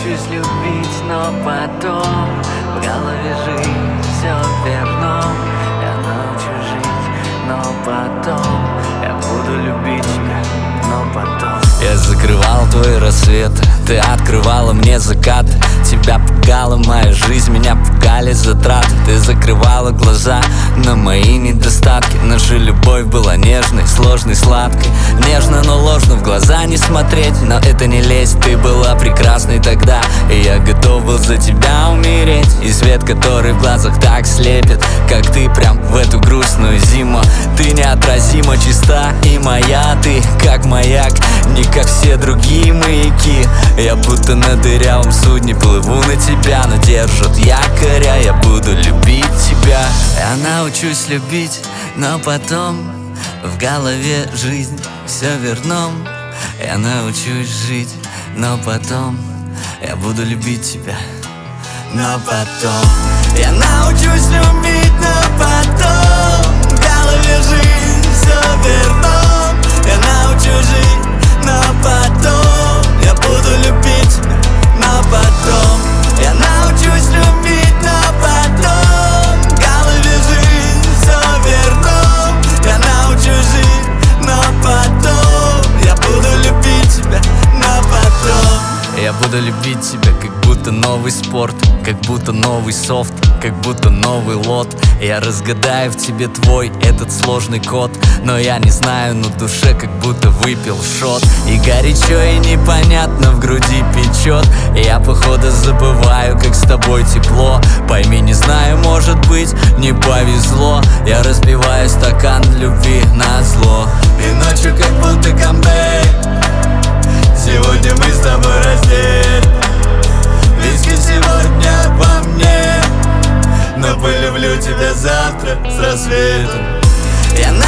научусь любить, но потом в голове жизнь все верном. Я научусь жить, но потом я буду любить тебя, но потом. Я закрывал твои рассветы, ты открывала мне закат. Тебя пугала моя жизнь, меня пугали затраты. Ты закрывала глаза на мои недостатки. Наша любовь была нежной, сложной, сладкой. Нежно, но ложно, в глаза не смотреть. Но это не лезть, ты была прекрасной тогда, и я готов был за тебя умереть. И свет, который в глазах так слепит, как ты прям в эту грустную зиму. Ты неотразимо чиста, и моя ты, как маяк, не как все другие маяки. Я будто на дырявом судне плыву на тебя, но держат якоря. Я буду любить тебя. Я научусь любить, но потом в голове жизнь все верном. Я научусь жить, но потом я буду любить тебя, но потом. Я научусь любить, но потом в голове жизнь все верном. Я научусь жить, но потом я буду любить тебя, но потом. Я научусь любить, но потом в голове жизнь все верном. Я научусь жить, но потом я буду любить тебя, но потом. Я буду любить тебя, как будто новый спорт, как будто новый софт, как будто новый лот. Я разгадаю в тебе твой этот сложный код, но я не знаю, на душе как будто выпил шот. И горячо, и непонятно, в груди печет. Я походу забываю, как с тобой тепло. Пойми, не знаю, может быть, не повезло. Я разбиваю стакан любви на зло. И ночью как будто камбэк, сегодня мы с тобой раздель. Виски сегодня по мне, но полюблю тебя завтра с рассветом. Я